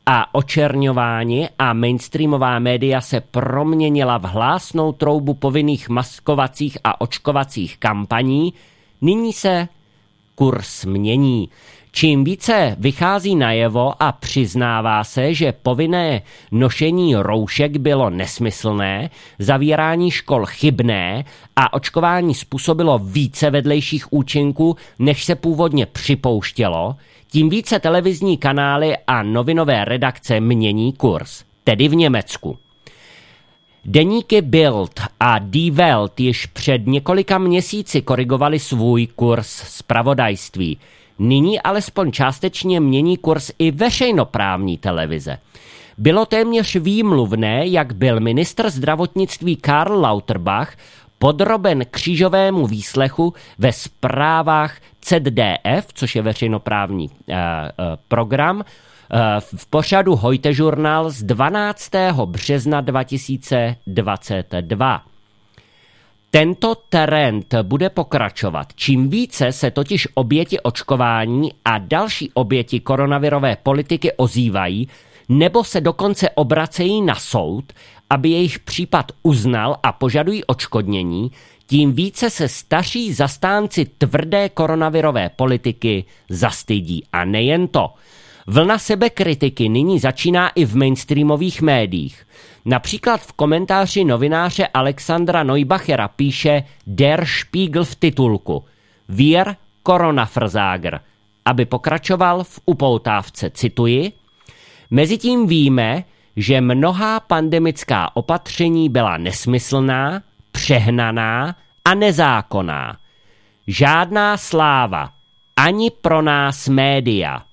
a očerňování a mainstreamová média se proměnila v hlásnou troubu povinných maskovacích a očkovacích kampaní, nyní se kurz mění. Čím více vychází najevo a přiznává se, že povinné nošení roušek bylo nesmyslné, zavírání škol chybné a očkování způsobilo více vedlejších účinků, než se původně připouštělo, tím více televizní kanály a novinové redakce mění kurz, tedy v Německu. Deníky Bild a Die Welt již před několika měsíci korigovali svůj kurz zpravodajství. Nyní alespoň částečně mění kurz i veřejnoprávní televize. Bylo téměř výmluvné, jak byl ministr zdravotnictví Karl Lauterbach podroben křížovému výslechu ve zprávách Z D F, což je veřejnoprávní eh, eh, program, eh, v pořadu Heute Journal z dvanáctého března dva tisíce dvacet dva. Tento trend bude pokračovat. Čím více se totiž oběti očkování a další oběti koronavirové politiky ozývají, nebo se dokonce obracejí na soud, aby jejich případ uznal a požadují odškodnění, tím více se staří zastánci tvrdé koronavirové politiky zastydí. A nejen to. Vlna sebekritiky nyní začíná i v mainstreamových médiích. Například v komentáři novináře Alexandra Neubachera píše Der Spiegel v titulku Wir Corona-Versager, aby pokračoval v upoutávce, cituji, mezitím víme, že mnohá pandemická opatření byla nesmyslná, přehnaná a nezákonná. Žádná sláva, ani pro nás média.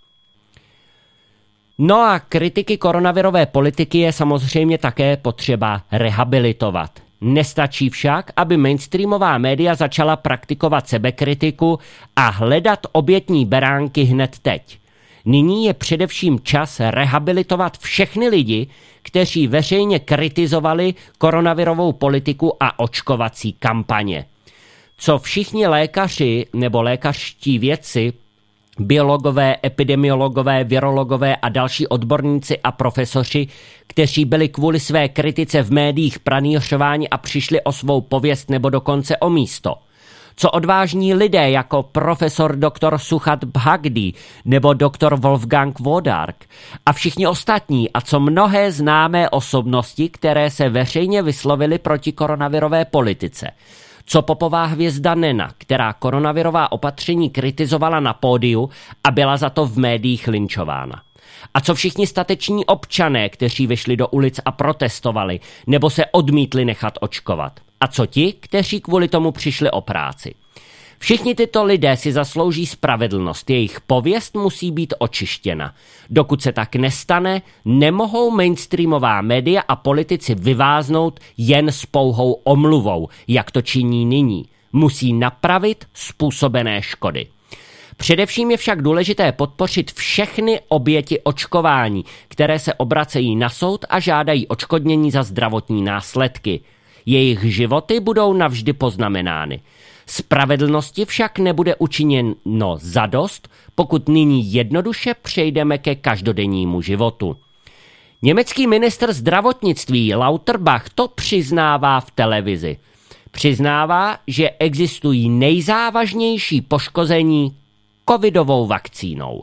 No a kritiky koronavirové politiky je samozřejmě také potřeba rehabilitovat. Nestačí však, aby mainstreamová média začala praktikovat sebekritiku a hledat obětní beránky hned teď. Nyní je především čas rehabilitovat všechny lidi, kteří veřejně kritizovali koronavirovou politiku a očkovací kampaně. Co všichni lékaři nebo lékařští vědci, biologové, epidemiologové, virologové a další odborníci a profesoři, kteří byli kvůli své kritice v médiích pranýřováni a přišli o svou pověst nebo dokonce o místo. Co odvážní lidé jako profesor doktor Suchat Bhagdi nebo doktor Wolfgang Wodark a všichni ostatní a co mnohé známé osobnosti, které se veřejně vyslovily proti koronavirové politice. Co popová hvězda Nena, která koronavirová opatření kritizovala na pódiu a byla za to v médiích lynčována. A co všichni stateční občané, kteří vyšli do ulic a protestovali, nebo se odmítli nechat očkovat. A co ti, kteří kvůli tomu přišli o práci. Všichni tyto lidé si zaslouží spravedlnost, jejich pověst musí být očištěna. Dokud se tak nestane, nemohou mainstreamová média a politici vyváznout jen s pouhou omluvou, jak to činí nyní. Musí napravit způsobené škody. Především je však důležité podpořit všechny oběti očkování, které se obracejí na soud a žádají odškodnění za zdravotní následky. Jejich životy budou navždy poznamenány. Spravedlnosti však nebude učiněno zadost, pokud nyní jednoduše přejdeme ke každodennímu životu. Německý ministr zdravotnictví Lauterbach to přiznává v televizi. Přiznává, že existují nejzávažnější poškození covidovou vakcínou.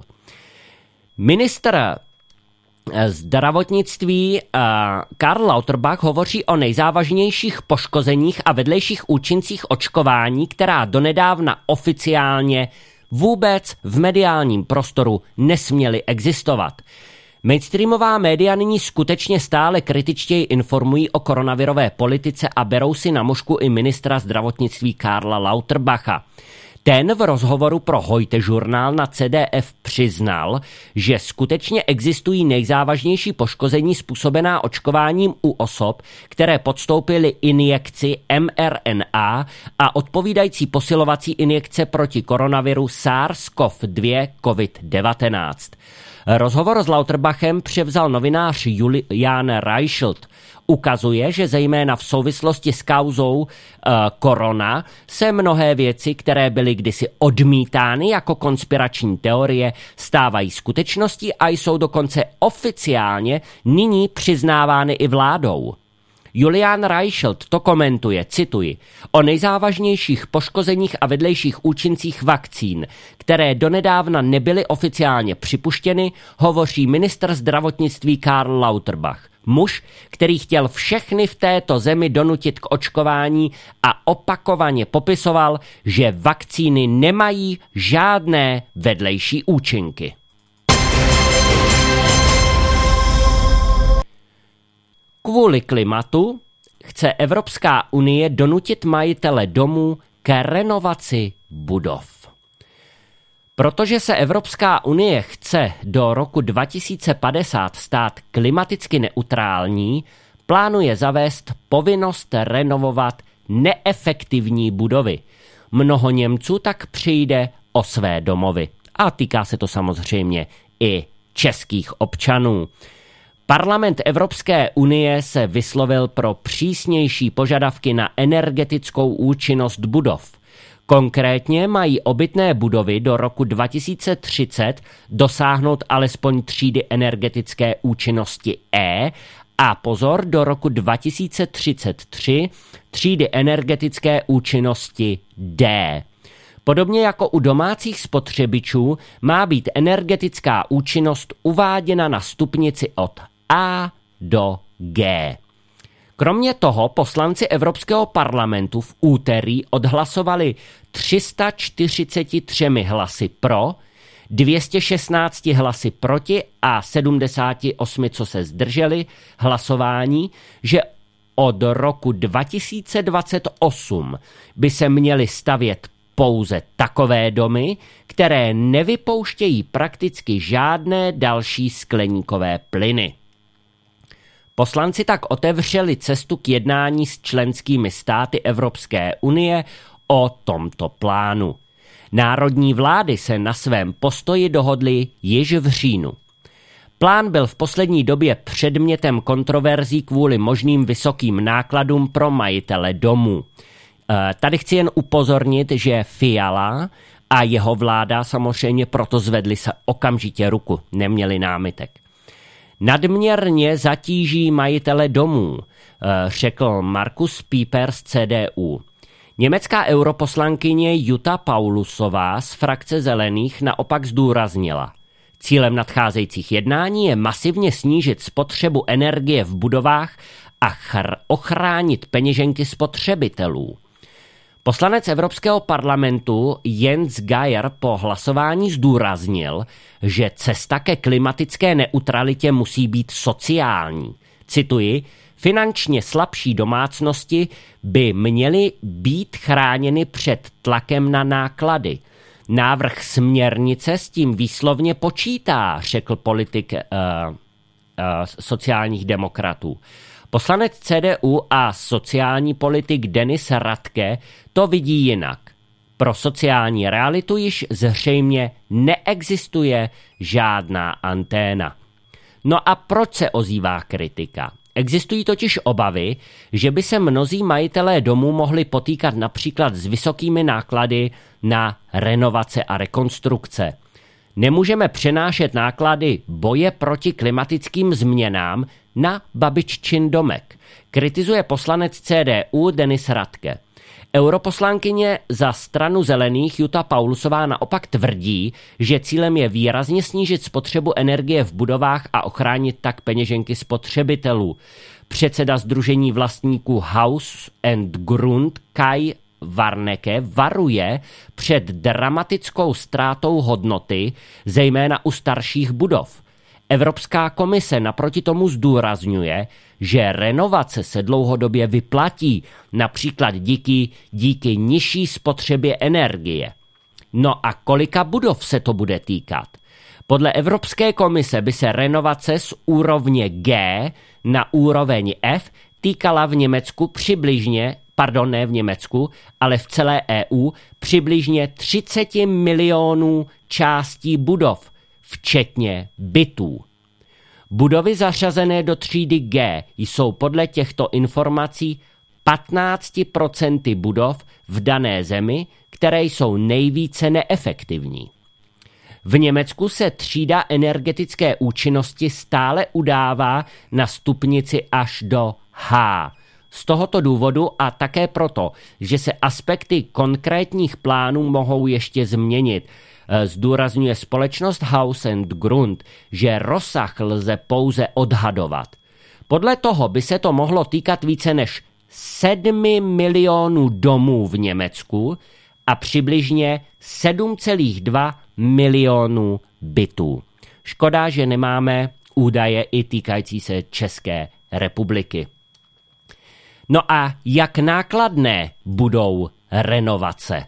Ministr zdravotnictví Karl Lauterbach hovoří o nejzávažnějších poškozeních a vedlejších účincích očkování, která donedávna oficiálně vůbec v mediálním prostoru nesměly existovat. Mainstreamová média nyní skutečně stále kritičtěji informují o koronavirové politice a berou si na mušku i ministra zdravotnictví Karla Lauterbacha. Ten v rozhovoru pro Heute Journal na C D F přiznal, že skutečně existují nejzávažnější poškození způsobená očkováním u osob, které podstoupily injekci M R N A a odpovídající posilovací injekce proti koronaviru SARS-C o V dva COVID devatenáct. Rozhovor s Lauterbachem převzal novinář Julian Reichelt. Ukazuje, že zejména v souvislosti s kauzou uh, korona se mnohé věci, které byly kdysi odmítány jako konspirační teorie, stávají skutečností a jsou dokonce oficiálně nyní přiznávány i vládou. Julian Reichelt to komentuje, cituji, o nejzávažnějších poškozeních a vedlejších účincích vakcín, které donedávna nebyly oficiálně připuštěny, hovoří ministr zdravotnictví Karl Lauterbach. Muž, který chtěl všechny v této zemi donutit k očkování a opakovaně popisoval, že vakcíny nemají žádné vedlejší účinky. Kvůli klimatu chce Evropská unie donutit majitele domů k renovaci budov. Protože se Evropská unie chce do roku dva tisíce padesát stát klimaticky neutrální, plánuje zavést povinnost renovovat neefektivní budovy. Mnoho Němců tak přijde o své domovy. A týká se to samozřejmě i českých občanů. Parlament Evropské unie se vyslovil pro přísnější požadavky na energetickou účinnost budov. Konkrétně mají obytné budovy do roku dva tisíce třicet dosáhnout alespoň třídy energetické účinnosti E a pozor, do roku dva tisíce třicet tři třídy energetické účinnosti D. Podobně jako u domácích spotřebičů má být energetická účinnost uváděna na stupnici od A do G. Kromě toho poslanci Evropského parlamentu v úterý odhlasovali tři sta čtyřicet tři hlasy pro, dvě stě šestnáct hlasy proti a sedmdesát osm, co se zdrželi hlasování, že od roku dva tisíce dvacet osm by se měly stavět pouze takové domy, které nevypouštějí prakticky žádné další skleníkové plyny. Poslanci tak otevřeli cestu k jednání s členskými státy Evropské unie o tomto plánu. Národní vlády se na svém postoji dohodly již v říjnu. Plán byl v poslední době předmětem kontroverzí kvůli možným vysokým nákladům pro majitele domů. Tady chci jen upozornit, že Fiala a jeho vláda samozřejmě proto zvedli se okamžitě ruku, neměli námitek. Nadměrně zatíží majitele domů, řekl Markus Pieper z C D U. Německá europoslankyně Jutta Paulusová z frakce Zelených naopak zdůraznila. Cílem nadcházejících jednání je masivně snížit spotřebu energie v budovách a chr- ochránit peněženky spotřebitelů. Poslanec Evropského parlamentu Jens Geier po hlasování zdůraznil, že cesta ke klimatické neutralitě musí být sociální. Cituji, finančně slabší domácnosti by měly být chráněny před tlakem na náklady. Návrh směrnice s tím výslovně počítá, řekl politik uh, uh, sociálních demokratů. Poslanec C D U a sociální politik Denis Radke to vidí jinak. Pro sociální realitu již zřejmě neexistuje žádná anténa. No a proč se ozývá kritika? Existují totiž obavy, že by se mnozí majitelé domů mohli potýkat například s vysokými náklady na renovace a rekonstrukce. Nemůžeme přenášet náklady boje proti klimatickým změnám na babiččin domek, kritizuje poslanec C D U Denis Radke. Europoslankyně za stranu Zelených Jutta Paulusová naopak tvrdí, že cílem je výrazně snížit spotřebu energie v budovách a ochránit tak peněženky spotřebitelů. Předseda sdružení vlastníků Haus and Grund Kai Warnecke varuje před dramatickou ztrátou hodnoty, zejména u starších budov. Evropská komise naproti tomu zdůrazňuje, že renovace se dlouhodobě vyplatí, například díky, díky nižší spotřebě energie. No a kolika budov se to bude týkat? Podle Evropské komise by se renovace z úrovně G na úroveň F týkala v Německu přibližně, pardon, ne v Německu, ale v celé E U přibližně třicet milionů částí budov, včetně bytů. Budovy zařazené do třídy G jsou podle těchto informací patnáct procent budov v dané zemi, které jsou nejvíce neefektivní. V Německu se třída energetické účinnosti stále udává na stupnici až do H. Z tohoto důvodu a také proto, že se aspekty konkrétních plánů mohou ještě změnit, zdůrazňuje společnost Haus and Grund, že rozsah lze pouze odhadovat. Podle toho by se to mohlo týkat více než sedmi milionů domů v Německu a přibližně sedm celá dva milionů bytů. Škoda, že nemáme údaje i týkající se České republiky. No a jak nákladné budou renovace?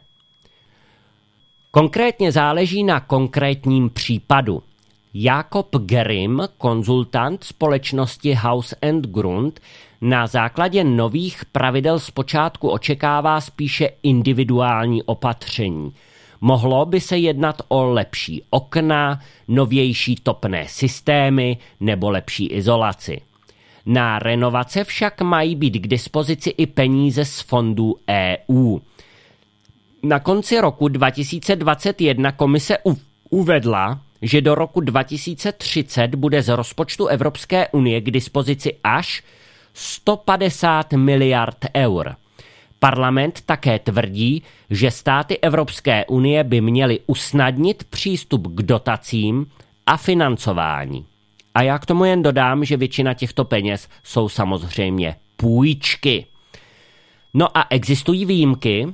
Konkrétně záleží na konkrétním případu. Jakob Grimm, konzultant společnosti Haus and Grund, na základě nových pravidel zpočátku očekává spíše individuální opatření. Mohlo by se jednat o lepší okna, novější topné systémy nebo lepší izolaci. Na renovace však mají být k dispozici i peníze z fondů E U. Na konci roku dva tisíce dvacet jedna komise uvedla, že do roku dva tisíce třicet bude z rozpočtu Evropské unie k dispozici až sto padesát miliard eur. Parlament také tvrdí, že státy Evropské unie by měly usnadnit přístup k dotacím a financování. A já k tomu jen dodám, že většina těchto peněz jsou samozřejmě půjčky. No a existují výjimky.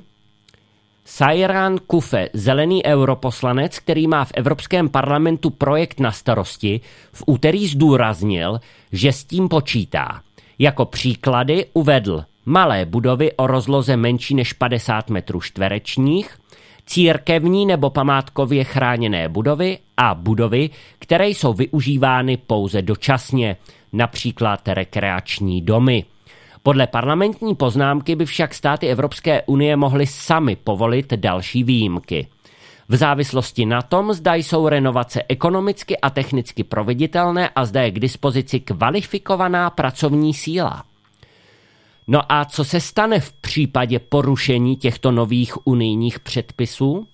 Sairan Kufe, zelený europoslanec, který má v Evropském parlamentu projekt na starosti, v úterý zdůraznil, že s tím počítá. Jako příklady uvedl malé budovy o rozloze menší než padesát metrů čtverečních, církevní nebo památkově chráněné budovy a budovy, které jsou využívány pouze dočasně, například rekreační domy. Podle parlamentní poznámky by však státy Evropské unie mohly sami povolit další výjimky. V závislosti na tom, zda jsou renovace ekonomicky a technicky proveditelné a zda je k dispozici kvalifikovaná pracovní síla. No a co se stane v případě porušení těchto nových unijních předpisů?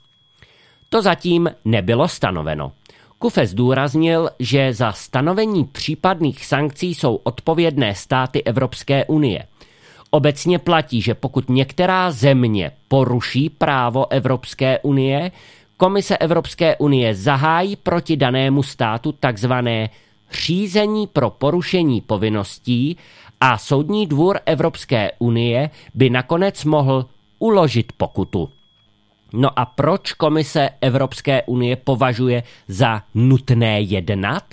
To zatím nebylo stanoveno. Kufe zdůraznil, že za stanovení případných sankcí jsou odpovědné státy Evropské unie. Obecně platí, že pokud některá země poruší právo Evropské unie, Komise Evropské unie zahájí proti danému státu takzvané řízení pro porušení povinností a Soudní dvůr Evropské unie by nakonec mohl uložit pokutu. No a proč Komise Evropské unie považuje za nutné jednat?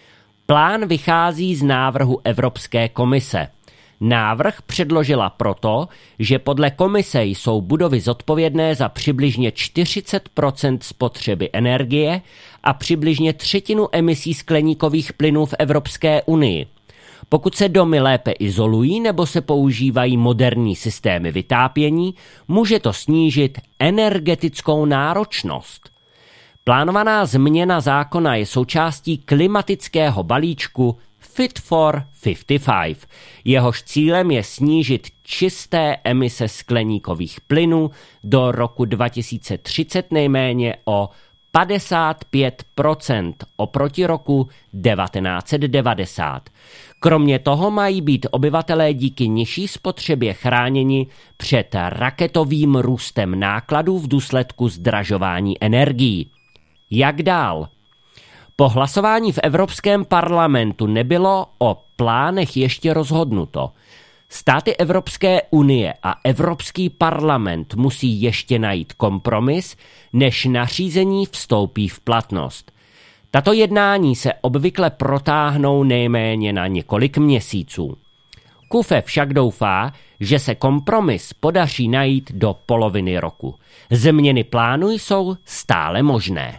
Plán vychází z návrhu Evropské komise. Návrh předložila proto, že podle komise jsou budovy zodpovědné za přibližně čtyřicet procent spotřeby energie a přibližně třetinu emisí skleníkových plynů v Evropské unii. Pokud se domy lépe izolují nebo se používají moderní systémy vytápění, může to snížit energetickou náročnost. Plánovaná změna zákona je součástí klimatického balíčku Fit for padesát pět. Jehož cílem je snížit čisté emise skleníkových plynů do roku dva tisíce třicet nejméně o padesát pět procent oproti roku devatenáct set devadesát. Kromě toho mají být obyvatelé díky nižší spotřebě chráněni před raketovým růstem nákladů v důsledku zdražování energií. Jak dál? Po hlasování v Evropském parlamentu nebylo o plánech ještě rozhodnuto. Státy Evropské unie a Evropský parlament musí ještě najít kompromis, než nařízení vstoupí v platnost. Tato jednání se obvykle protáhnou nejméně na několik měsíců. Kufe však doufá, že se kompromis podaří najít do poloviny roku. Změny plánu jsou stále možné.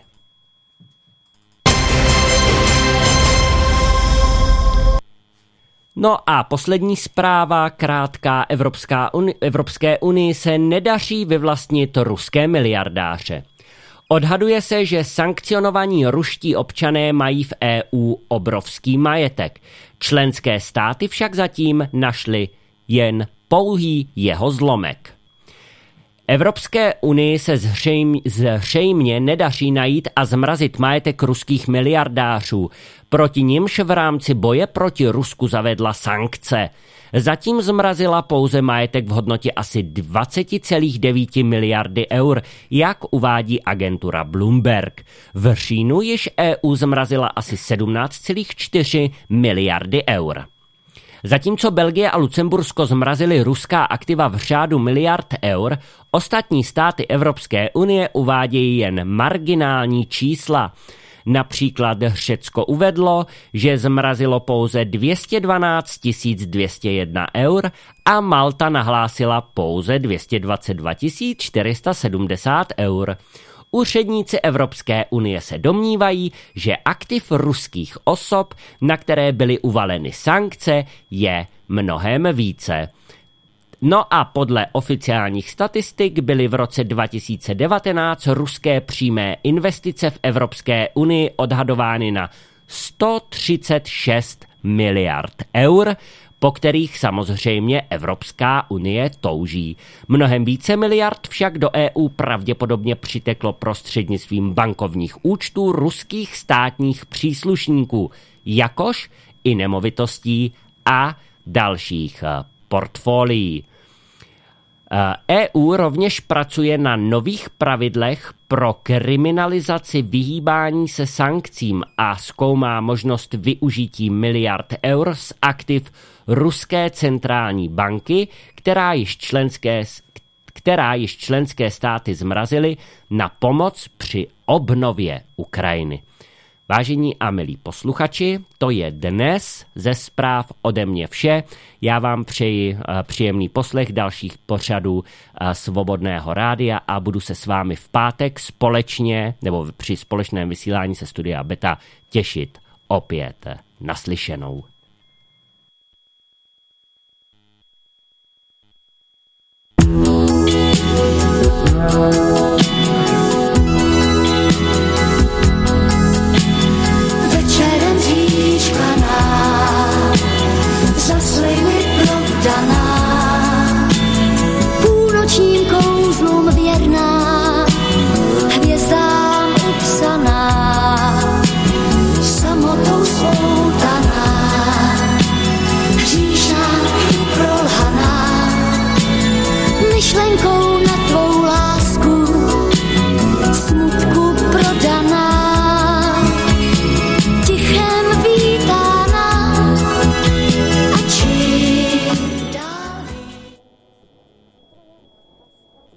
No a poslední zpráva, krátká. Evropská uni- Evropské unii se nedaří vyvlastnit ruské miliardáře. Odhaduje se, že sankcionovaní ruští občané mají v E U obrovský majetek. Členské státy však zatím našly jen pouhý jeho zlomek. Evropské unii se zřejmě, zřejmě nedaří najít a zmrazit majetek ruských miliardářů. Proti nimž v rámci boje proti Rusku zavedla sankce. Zatím zmrazila pouze majetek v hodnotě asi dvacet celá devět miliardy eur, jak uvádí agentura Bloomberg. V říjnu již E U zmrazila asi sedmnáct celá čtyři miliardy eur. Zatímco Belgie a Lucembursko zmrazily ruská aktiva v řádu miliard eur, ostatní státy Evropské unie uvádějí jen marginální čísla. Například Řecko uvedlo, že zmrazilo pouze dvě stě dvanáct tisíc dvě stě jedna eur a Malta nahlásila pouze dvě stě dvacet dva tisíc čtyři sta sedmdesát eur. Úředníci Evropské unie se domnívají, že aktiv ruských osob, na které byly uvaleny sankce, je mnohem více. No a podle oficiálních statistik byly v roce dva tisíce devatenáct ruské přímé investice v Evropské unii odhadovány na sto třicet šest miliard eur, po kterých samozřejmě Evropská unie touží. Mnohem více miliard však do E U pravděpodobně přiteklo prostřednictvím bankovních účtů ruských státních příslušníků, jakož i nemovitostí a dalších portfolií. E U rovněž pracuje na nových pravidlech pro kriminalizaci vyhýbání se sankcím a zkoumá možnost využití miliard eur z aktiv Ruské centrální banky, která již členské, která již členské státy zmrazily na pomoc při obnově Ukrajiny. Vážení a milí posluchači, to je dnes ze zpráv ode mě vše. Já vám přeji příjemný poslech dalších pořadů Svobodného rádia a budu se s vámi v pátek společně nebo při společném vysílání se Studia Beta těšit opět naslyšenou.